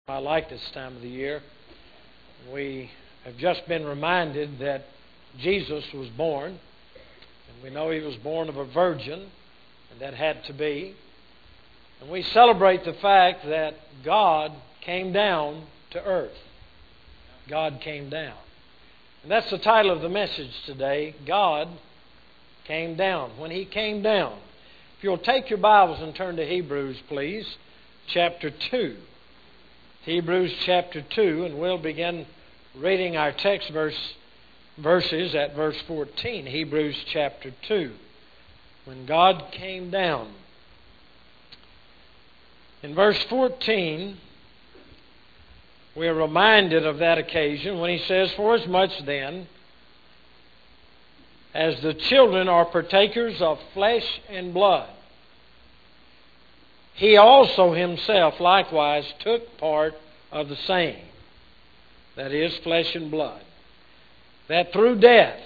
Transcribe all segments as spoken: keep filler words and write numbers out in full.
I like this time of the year. We have just been reminded that Jesus was born, and we know He was born of a virgin, and that had to be. And we celebrate the fact that God came down to earth. God came down. And that's the title of the message today, God came down. When He came down. If you'll take your Bibles and turn to Hebrews, please, chapter two. Hebrews chapter two, and we'll begin reading our text verse verses at verse fourteen. Hebrews chapter two. When God came down. In verse fourteen, we are reminded of that occasion when he says, "Forasmuch then as the children are partakers of flesh and blood, He also Himself likewise took part of the same," that is, flesh and blood, "that through death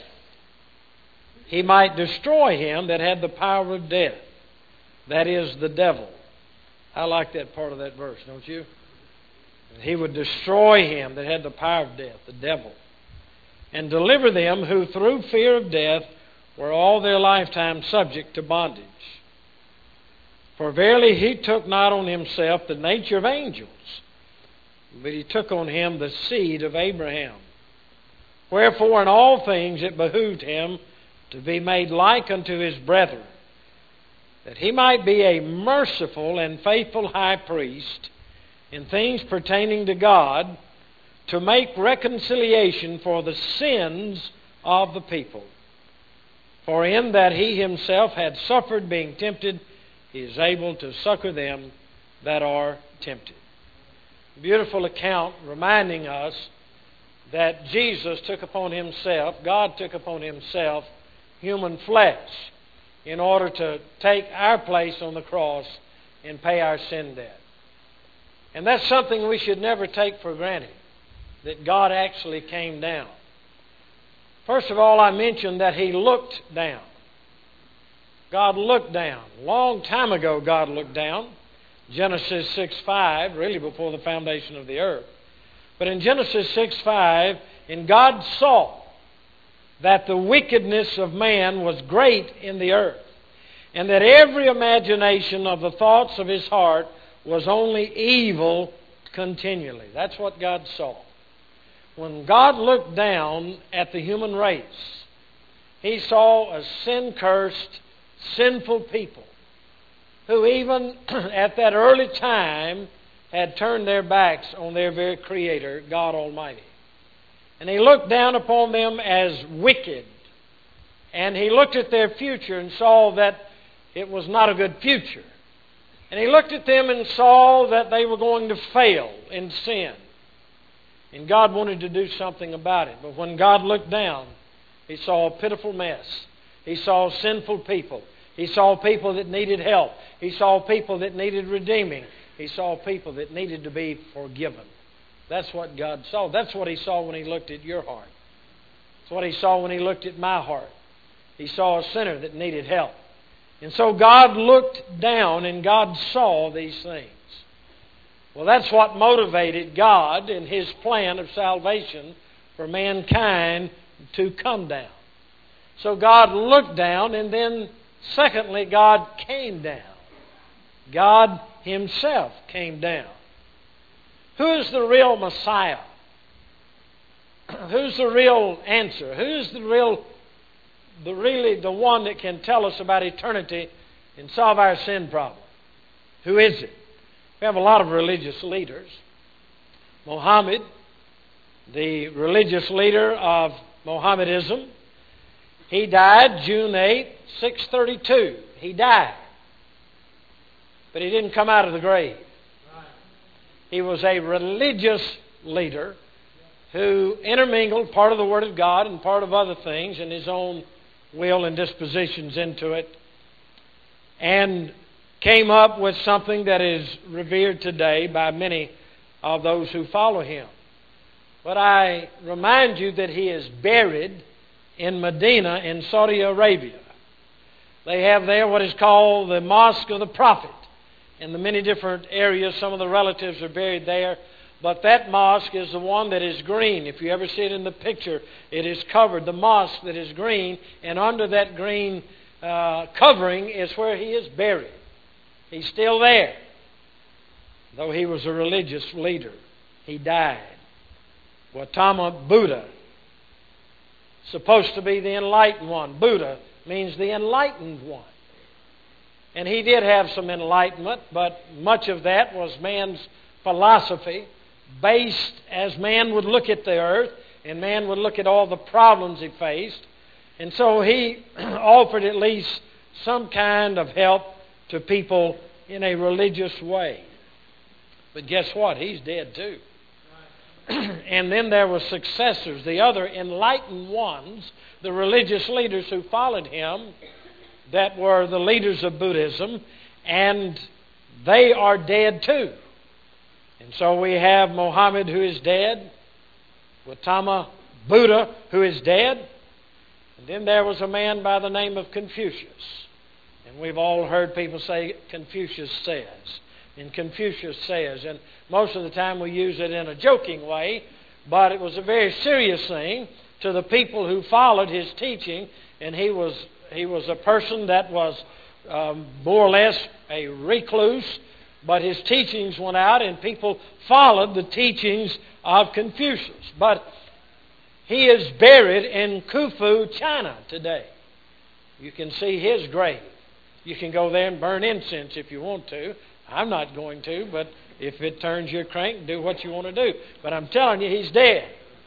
He might destroy him that had the power of death, that is, the devil." I like that part of that verse, don't you? He would destroy him that had the power of death, the devil, and deliver them who through fear of death were all their lifetime subject to bondage. For verily He took not on Himself the nature of angels, but He took on Him the seed of Abraham. Wherefore in all things it behooved Him to be made like unto His brethren, that He might be a merciful and faithful high priest in things pertaining to God, to make reconciliation for the sins of the people. For in that He Himself had suffered being tempted, He is able to succor them that are tempted. Beautiful account reminding us that Jesus took upon Himself, God took upon Himself human flesh in order to take our place on the cross and pay our sin debt. And that's something we should never take for granted, that God actually came down. First of all, I mentioned that He looked down. God looked down. A long time ago, God looked down. Genesis six five, really before the foundation of the earth. But in Genesis six five, and God saw that the wickedness of man was great in the earth, and that every imagination of the thoughts of his heart was only evil continually. That's what God saw. When God looked down at the human race, He saw a sin-cursed, sinful people who even at that early time had turned their backs on their very Creator, God Almighty. And He looked down upon them as wicked. And He looked at their future and saw that it was not a good future. And He looked at them and saw that they were going to fail in sin. And God wanted to do something about it. But when God looked down, He saw a pitiful mess. He saw sinful people. He saw people that needed help. He saw people that needed redeeming. He saw people that needed to be forgiven. That's what God saw. That's what He saw when He looked at your heart. That's what He saw when He looked at my heart. He saw a sinner that needed help. And so God looked down and God saw these things. Well, that's what motivated God in His plan of salvation for mankind to come down. So God looked down, and then secondly, God came down. God Himself came down. Who is the real Messiah? Who's the real answer? Who's the real, the really the one that can tell us about eternity and solve our sin problem? Who is it? We have a lot of religious leaders. Muhammad, the religious leader of Mohammedanism, he died June eighth, six thirty-two. He died. But he didn't come out of the grave. He was a religious leader who intermingled part of the Word of God and part of other things and his own will and dispositions into it, and came up with something that is revered today by many of those who follow him. But I remind you that he is buried in Medina in Saudi Arabia. They have there what is called the Mosque of the Prophet. In the many different areas, some of the relatives are buried there. But that mosque is the one that is green. If you ever see it in the picture, it is covered. The mosque that is green, and under that green uh, covering is where he is buried. He's still there. Though he was a religious leader, he died. Gautama Buddha, supposed to be the enlightened one. Buddha means the enlightened one. And he did have some enlightenment, but much of that was man's philosophy, based as man would look at the earth, and man would look at all the problems he faced. And so he offered at least some kind of help to people in a religious way. But guess what? He's dead too. And then there were successors, the other enlightened ones, the religious leaders who followed him, that were the leaders of Buddhism, and they are dead too. And so we have Muhammad, who is dead, Gautama Buddha, who is dead, and then there was a man by the name of Confucius. And we've all heard people say Confucius says. And Confucius says, and most of the time we use it in a joking way, but it was a very serious thing to the people who followed his teaching, and he was he was a person that was um, more or less a recluse, but his teachings went out and people followed the teachings of Confucius. But he is buried in Khufu, China today. You can see his grave. You can go there and burn incense if you want to. I'm not going to, but if it turns your crank, do what you want to do. But I'm telling you, he's dead.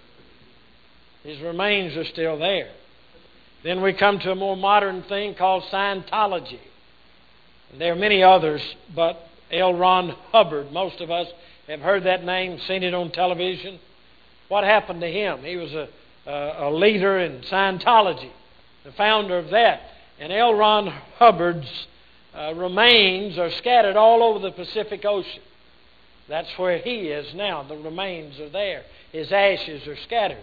His remains are still there. Then we come to a more modern thing called Scientology. And there are many others, but L. Ron Hubbard, most of us have heard that name, seen it on television. What happened to him? He was a, a, a leader in Scientology, the founder of that. And L. Ron Hubbard's Uh, remains are scattered all over the Pacific Ocean. That's where he is now. The remains are there. His ashes are scattered.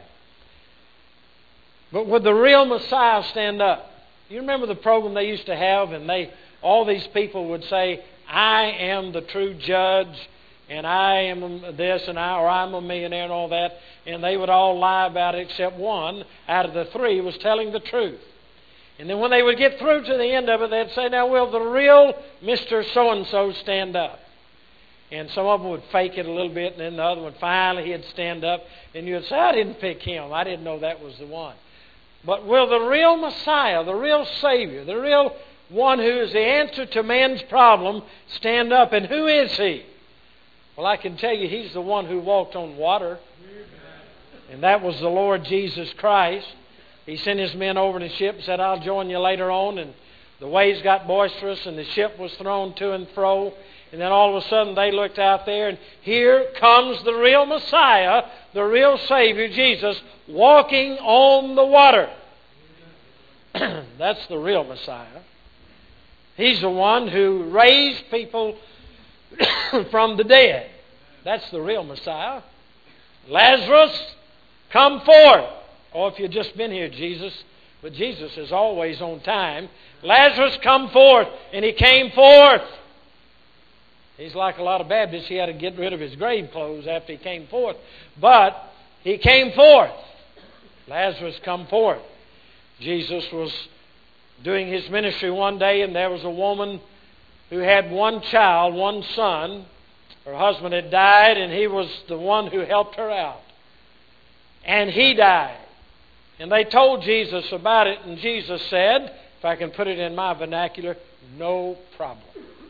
But would the real Messiah stand up? You remember the program they used to have, and they all these people would say, "I am the true judge, and I am this, and I, or I'm a millionaire," and all that. And they would all lie about it, except one out of the three was telling the truth. And then when they would get through to the end of it, they'd say, "Now, will the real Mister So-and-so stand up?" And some of them would fake it a little bit, and then the other one, finally, he'd stand up. And you'd say, "I didn't pick him. I didn't know that was the one." But will the real Messiah, the real Savior, the real one who is the answer to man's problem, stand up? And who is he? Well, I can tell you, he's the one who walked on water. And that was the Lord Jesus Christ. He sent his men over in the ship and said, "I'll join you later on." And the waves got boisterous and the ship was thrown to and fro. And then all of a sudden they looked out there, and here comes the real Messiah, the real Savior, Jesus, walking on the water. That's the real Messiah. He's the one who raised people from the dead. That's the real Messiah. "Lazarus, come forth." Oh, if you've just been here, Jesus. But Jesus is always on time. "Lazarus, come forth." And he came forth. He's like a lot of Baptists. He had to get rid of his grave clothes after he came forth. But he came forth. "Lazarus, come forth." Jesus was doing his ministry one day, and there was a woman who had one child, one son. Her husband had died, and he was the one who helped her out. And he died. And they told Jesus about it, and Jesus said, if I can put it in my vernacular, "No problem."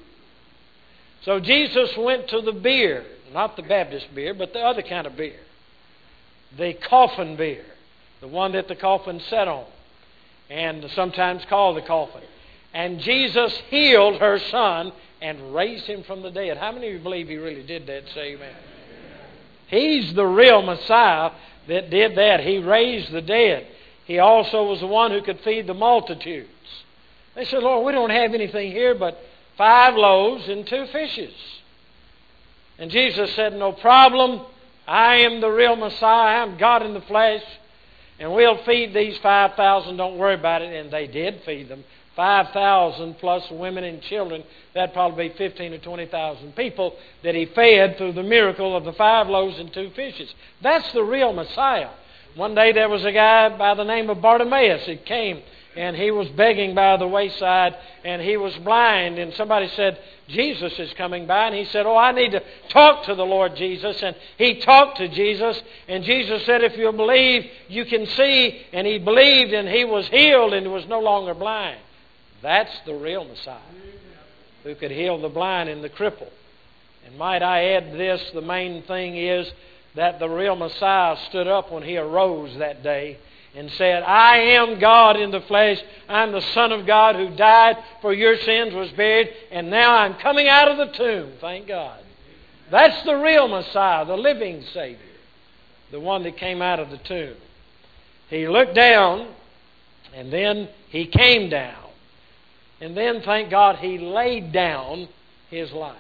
So Jesus went to the beer, not the Baptist beer, but the other kind of beer. The coffin beer, the one that the coffin sat on, and sometimes called the coffin. And Jesus healed her son and raised him from the dead. How many of you believe he really did that? Say amen. He's the real Messiah that did that. He raised the dead. He also was the one who could feed the multitudes. They said, "Lord, we don't have anything here but five loaves and two fishes." And Jesus said, "No problem. I am the real Messiah. I'm God in the flesh. And we'll feed these five thousand. Don't worry about it." And they did feed them. five thousand plus women and children. That'd probably be fifteen or twenty thousand people that He fed through the miracle of the five loaves and two fishes. That's the real Messiah. One day there was a guy by the name of Bartimaeus. He came and he was begging by the wayside, and he was blind, and somebody said, Jesus is coming by, and he said, oh, I need to talk to the Lord Jesus. And he talked to Jesus, and Jesus said, if you believe, you can see. And he believed, and he was healed, and was no longer blind. That's the real Messiah, who could heal the blind and the crippled. And might I add this, the main thing is that the real Messiah stood up when He arose that day and said, I am God in the flesh. I'm the Son of God who died for your sins, was buried, and now I'm coming out of the tomb. Thank God. That's the real Messiah, the living Savior, the one that came out of the tomb. He looked down, and then He came down. And then, thank God, He laid down His life.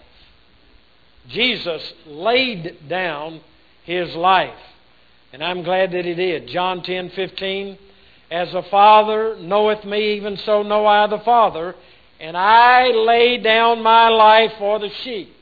Jesus laid down His life. And I'm glad that He did. John ten fifteen, as the Father knoweth me, even so know I the Father, and I lay down my life for the sheep.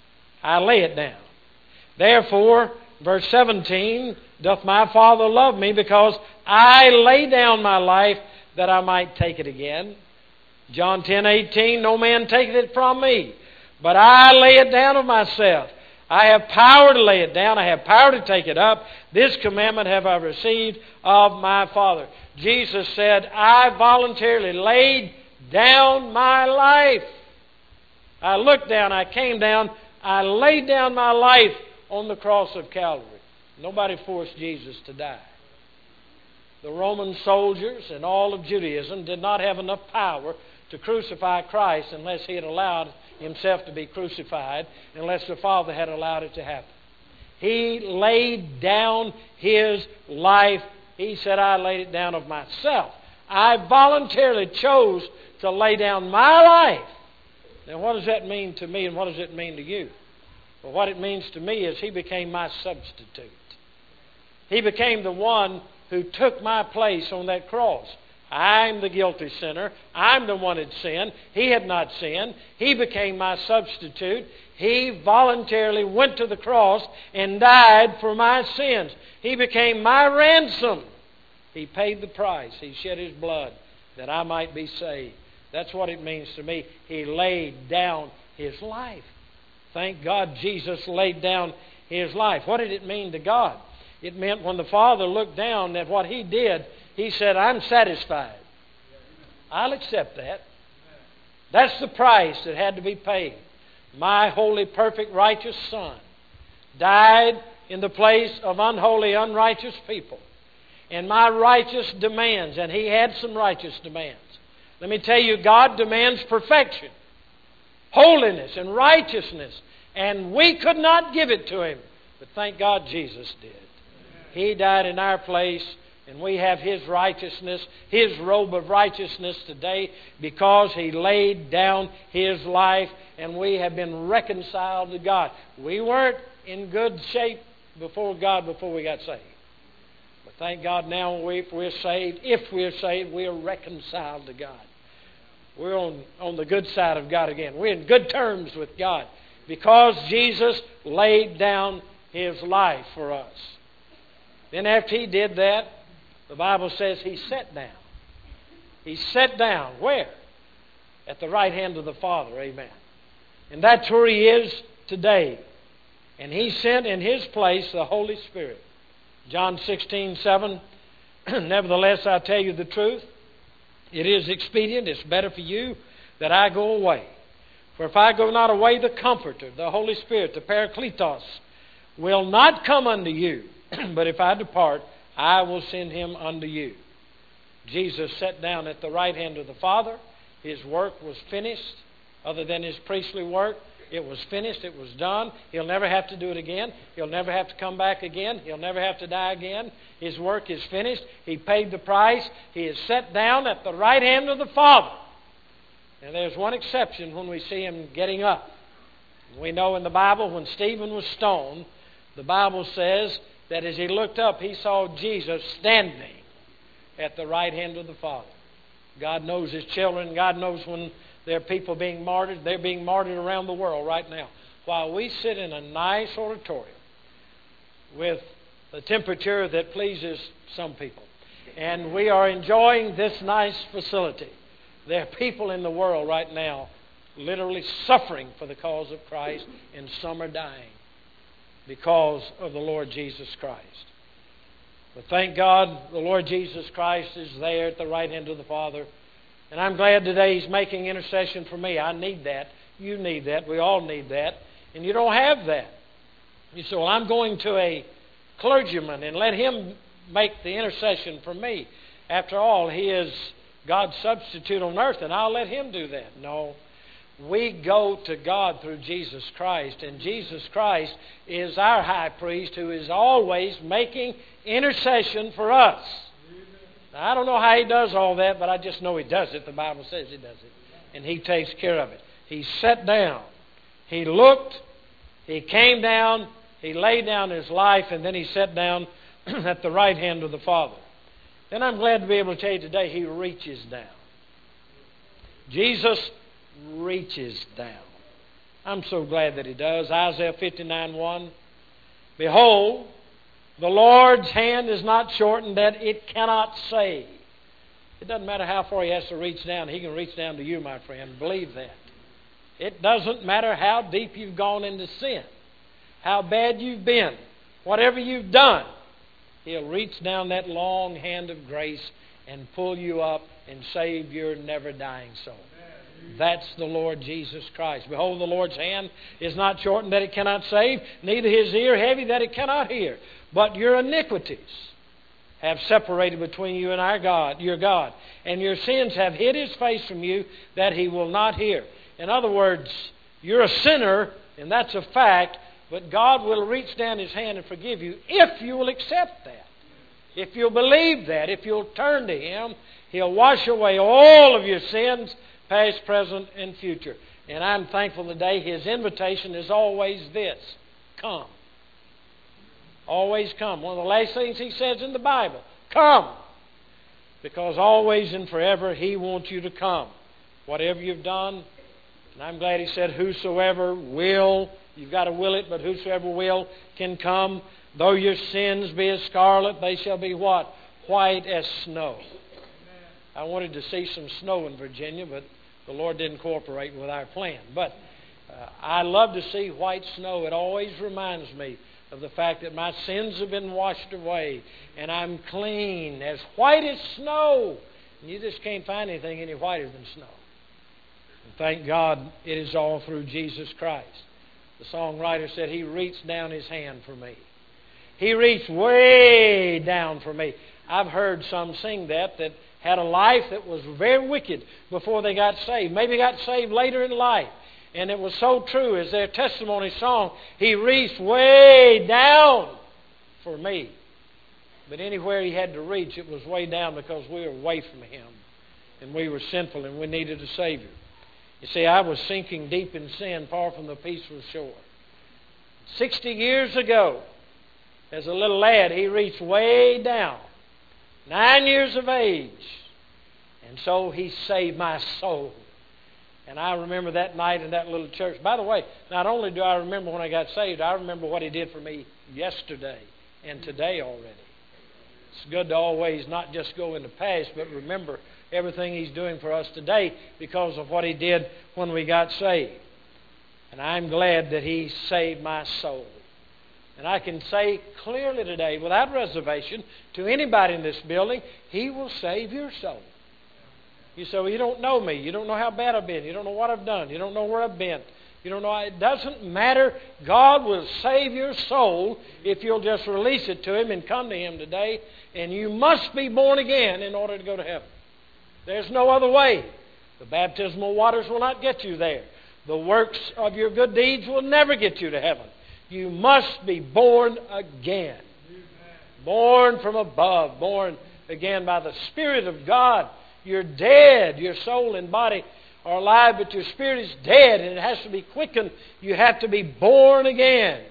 I lay it down. Therefore, verse seventeen, doth my Father love me, because I lay down my life that I might take it again. John ten eighteen, no man taketh it from me, but I lay it down of myself. I have power to lay it down. I have power to take it up. This commandment have I received of my Father. Jesus said, I voluntarily laid down my life. I looked down. I came down. I laid down my life on the cross of Calvary. Nobody forced Jesus to die. The Roman soldiers and all of Judaism did not have enough power to crucify Christ unless He had allowed Himself to be crucified, unless the Father had allowed it to happen. He laid down His life. He said, I laid it down of myself. I voluntarily chose to lay down my life. Now, what does that mean to me, and what does it mean to you? Well, what it means to me is He became my substitute. He became the one who took my place on that cross. I'm the guilty sinner. I'm the one that sinned. He had not sinned. He became my substitute. He voluntarily went to the cross and died for my sins. He became my ransom. He paid the price. He shed His blood that I might be saved. That's what it means to me. He laid down His life. Thank God Jesus laid down His life. What did it mean to God? It meant when the Father looked down at what He did, He said, I'm satisfied. I'll accept that. That's the price that had to be paid. My holy, perfect, righteous Son died in the place of unholy, unrighteous people. And my righteous demands, and He had some righteous demands. Let me tell you, God demands perfection, holiness, and righteousness. And we could not give it to Him. But thank God Jesus did. He died in our place, and we have His righteousness, His robe of righteousness today, because He laid down His life, and we have been reconciled to God. We weren't in good shape before God before we got saved. But thank God now we, if we're saved, if we're saved, we are reconciled to God. We're on, on the good side of God again. We're in good terms with God because Jesus laid down His life for us. Then after He did that, the Bible says He sat down. He sat down. Where? At the right hand of the Father. Amen. And that's where He is today. And He sent in His place the Holy Spirit. John sixteen seven. Nevertheless, I tell you the truth. It is expedient, it's better for you that I go away. For if I go not away, the Comforter, the Holy Spirit, the Parakletos, will not come unto you. But if I depart, I will send Him unto you. Jesus sat down at the right hand of the Father. His work was finished. Other than His priestly work, it was finished. It was done. He'll never have to do it again. He'll never have to come back again. He'll never have to die again. His work is finished. He paid the price. He is set down at the right hand of the Father. And there's one exception when we see Him getting up. We know in the Bible when Stephen was stoned, the Bible says that as he looked up, he saw Jesus standing at the right hand of the Father. God knows His children. God knows when there are people being martyred. They're being martyred around the world right now. While we sit in a nice auditorium with a temperature that pleases some people, and we are enjoying this nice facility, there are people in the world right now literally suffering for the cause of Christ, and some are dying because of the Lord Jesus Christ. But thank God the Lord Jesus Christ is there at the right hand of the Father. And I'm glad today He's making intercession for me. I need that. You need that. We all need that. And you don't have that. You say, well, I'm going to a clergyman and let him make the intercession for me. After all, he is God's substitute on earth, and I'll let him do that. No. We go to God through Jesus Christ, and Jesus Christ is our high priest who is always making intercession for us. Now, I don't know how He does all that, but I just know He does it. The Bible says He does it, and He takes care of it. He sat down, He looked, He came down, He laid down His life, and then He sat down at the right hand of the Father. Then I'm glad to be able to tell you today He reaches down. Jesus reaches down. I'm so glad that He does. Isaiah fifty-nine one. Behold, the Lord's hand is not shortened that it cannot save. It doesn't matter how far He has to reach down. He can reach down to you, my friend. Believe that. It doesn't matter how deep you've gone into sin, how bad you've been, whatever you've done. He'll reach down that long hand of grace and pull you up and save your never-dying soul. That's the Lord Jesus Christ. Behold, the Lord's hand is not shortened that it cannot save, neither His ear heavy that it cannot hear. But your iniquities have separated between you and our God, your God, and your sins have hid His face from you that He will not hear. In other words, you're a sinner, and that's a fact, but God will reach down His hand and forgive you if you will accept that. If you'll believe that, if you'll turn to Him, He'll wash away all of your sins, past, present, and future. And I'm thankful today His invitation is always this: come. Always come. One of the last things He says in the Bible, come. Because always and forever He wants you to come. Whatever you've done, and I'm glad He said, whosoever will, you've got to will it, but whosoever will can come. Though your sins be as scarlet, they shall be what? White as snow. I wanted to see some snow in Virginia, but the Lord didn't cooperate with our plan. But uh, I love to see white snow. It always reminds me of the fact that my sins have been washed away and I'm clean, as white as snow. And you just can't find anything any whiter than snow. And thank God it is all through Jesus Christ. The songwriter said He reached down His hand for me. He reached way down for me. I've heard some sing that that had a life that was very wicked before they got saved. Maybe got saved later in life. And it was so true as their testimony song, He reached way down for me. But anywhere He had to reach, it was way down because we were away from Him. And we were sinful and we needed a Savior. You see, I was sinking deep in sin, far from the peaceful shore. Sixty years ago, as a little lad, He reached way down. Nine years of age. And so He saved my soul. And I remember that night in that little church. By the way, not only do I remember when I got saved, I remember what He did for me yesterday and today already. It's good to always not just go in the past, but remember everything He's doing for us today because of what He did when we got saved. And I'm glad that He saved my soul. And I can say clearly today, without reservation, to anybody in this building, He will save your soul. You say, well, you don't know me. You don't know how bad I've been. You don't know what I've done. You don't know where I've been. You don't know. It doesn't matter. God will save your soul if you'll just release it to Him and come to Him today. And you must be born again in order to go to heaven. There's no other way. The baptismal waters will not get you there. The works of your good deeds will never get you to heaven. You must be born again. Born from above. Born again by the Spirit of God. You're dead. Your soul and body are alive, but your spirit is dead and it has to be quickened. You have to be born again.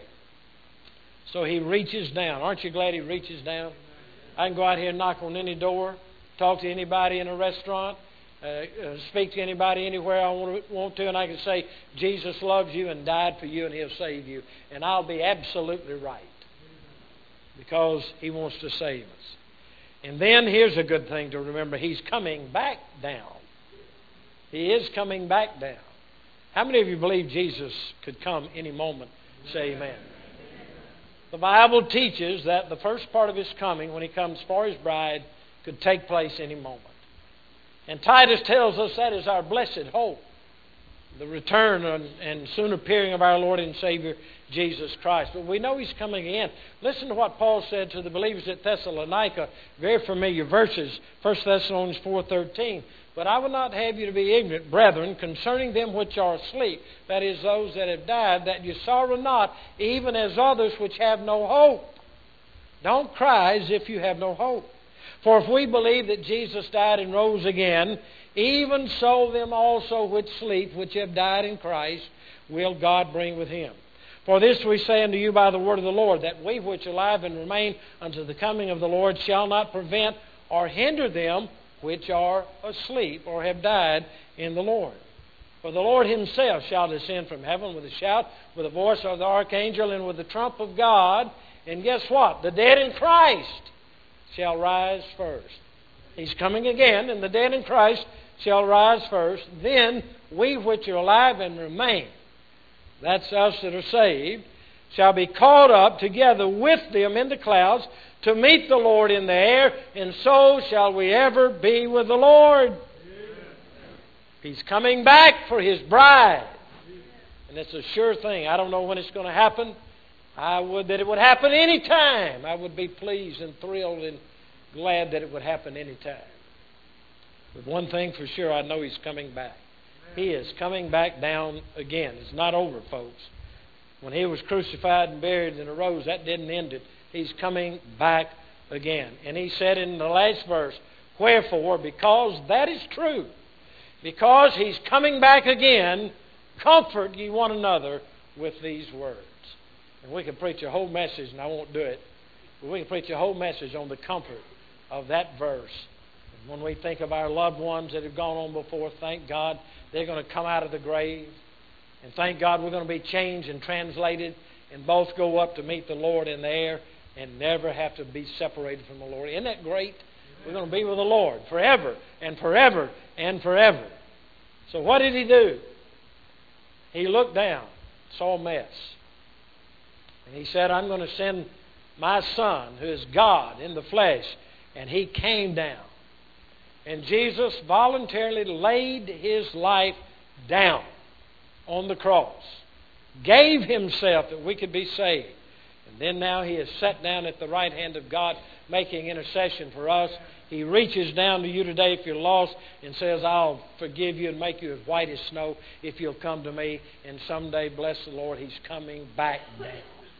So He reaches down. Aren't you glad He reaches down? I can go out here and knock on any door, talk to anybody in a restaurant, uh, uh, speak to anybody anywhere I want to, want to, and I can say, Jesus loves you and died for you and He'll save you. And I'll be absolutely right. Because He wants to save us. And then here's a good thing to remember. He's coming back down. He is coming back down. How many of you believe Jesus could come any moment? Say amen. The Bible teaches that the first part of His coming, when He comes for His bride, could take place any moment. And Titus tells us that is our blessed hope. The return and soon appearing of our Lord and Savior, Jesus Christ. But we know He's coming again. Listen to what Paul said to the believers at Thessalonica. Very familiar verses. First Thessalonians four thirteen. But I would not have you to be ignorant, brethren, concerning them which are asleep, that is, those that have died, that you sorrow not, even as others which have no hope. Don't cry as if you have no hope. For if we believe that Jesus died and rose again, even so them also which sleep, which have died in Christ, will God bring with Him. For this we say unto you by the word of the Lord, that we which are alive and remain unto the coming of the Lord shall not prevent or hinder them which are asleep or have died in the Lord. For the Lord Himself shall descend from heaven with a shout, with the voice of the archangel, and with the trump of God. And guess what? The dead in Christ shall rise first. He's coming again, and the dead in Christ shall rise first. Then we which are alive and remain, that's us that are saved, shall be caught up together with them in the clouds to meet the Lord in the air, and so shall we ever be with the Lord. He's coming back for His bride. And it's a sure thing. I don't know when it's going to happen. I would that it would happen any time. I would be pleased and thrilled and glad that it would happen any time. But one thing for sure, I know He's coming back. He is coming back down again. It's not over, folks. When He was crucified and buried and arose, that didn't end it. He's coming back again. And He said in the last verse, wherefore, because that is true, because He's coming back again, comfort ye one another with these words. And we can preach a whole message, and I won't do it, but we can preach a whole message on the comfort of that verse. And when we think of our loved ones that have gone on before, thank God they're going to come out of the grave. And thank God we're going to be changed and translated and both go up to meet the Lord in the air and never have to be separated from the Lord. Isn't that great? We're going to be with the Lord forever and forever and forever. So what did He do? He looked down, saw a mess. And He said, I'm going to send my Son, who is God in the flesh. And He came down. And Jesus voluntarily laid His life down on the cross. Gave Himself that we could be saved. And then now He is sat down at the right hand of God, making intercession for us. He reaches down to you today if you're lost and says, I'll forgive you and make you as white as snow if you'll come to me. And someday, bless the Lord, He's coming back down.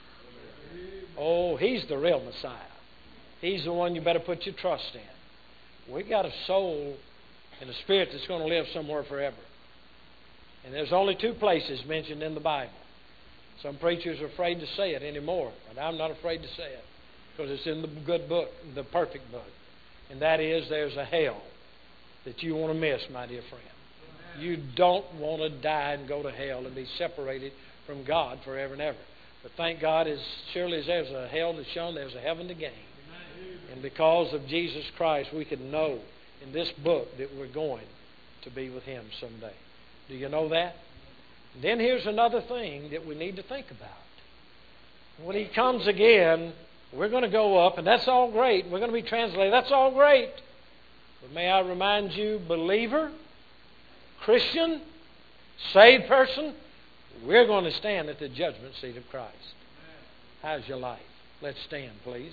Oh, He's the real Messiah. He's the one you better put your trust in. We got a soul and a spirit that's going to live somewhere forever. And there's only two places mentioned in the Bible. Some preachers are afraid to say it anymore, but I'm not afraid to say it because it's in the good book, the perfect book. And that is, there's a hell that you want to miss, my dear friend. You don't want to die and go to hell and be separated from God forever and ever. But thank God, as surely as there's a hell to shun, there's a heaven to gain. And because of Jesus Christ, we can know in this book that we're going to be with Him someday. Do you know that? And then here's another thing that we need to think about. When He comes again, we're going to go up, and that's all great. We're going to be translated. That's all great. But may I remind you, believer, Christian, saved person, we're going to stand at the judgment seat of Christ. How's your life? Let's stand, please.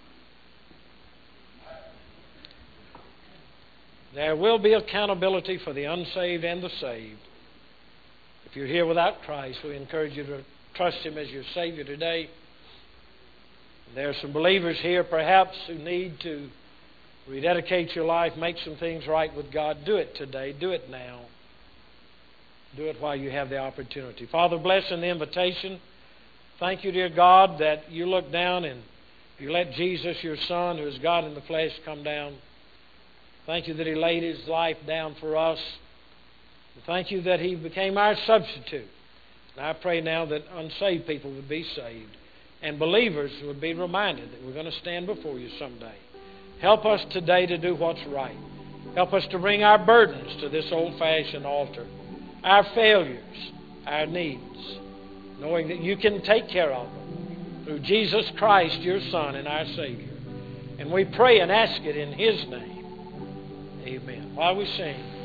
There will be accountability for the unsaved and the saved. If you're here without Christ, we encourage you to trust Him as your Savior today. There are some believers here perhaps who need to rededicate your life, make some things right with God. Do it today. Do it now. Do it while you have the opportunity. Father, bless in the invitation. Thank you, dear God, that you look down and you let Jesus, your Son, who is God in the flesh, come down. Thank you that He laid His life down for us. Thank you that He became our substitute. And I pray now that unsaved people would be saved and believers would be reminded that we're going to stand before you someday. Help us today to do what's right. Help us to bring our burdens to this old-fashioned altar, our failures, our needs, knowing that you can take care of them through Jesus Christ, your Son and our Savior. And we pray and ask it in His name. Amen. While we sing,